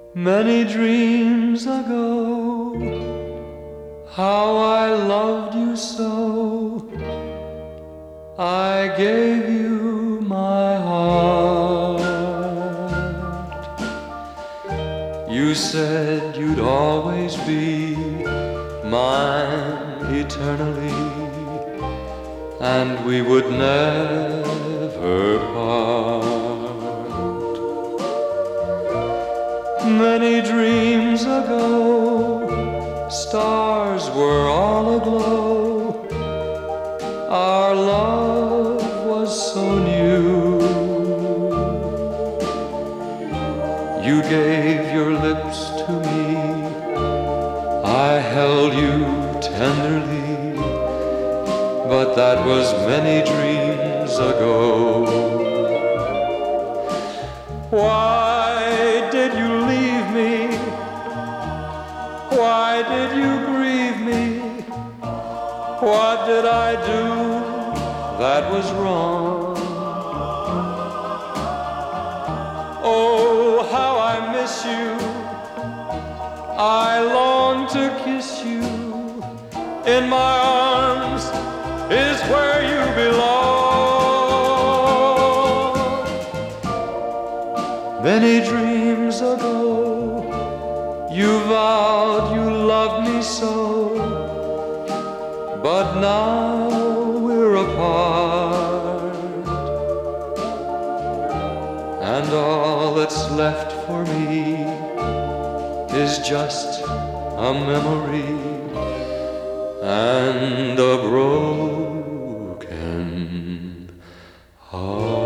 Many dreams ago, how I loved you so, I gave you my heart. You said you'd always be mine eternally, and we would never part. Many dreams ago, stars were all aglow. Our love was so new. You gave your lips to me, I held you tenderly, but that was many dreams ago. Why did you leave me? Why did you grieve me? What did I do that was wrong? Oh, how I miss you. I long to kiss you. In my arms is where you belong. Many dreams ago, you vowed you loved me so, but now we're apart, and all that's left for me is just a memory and a broken heart.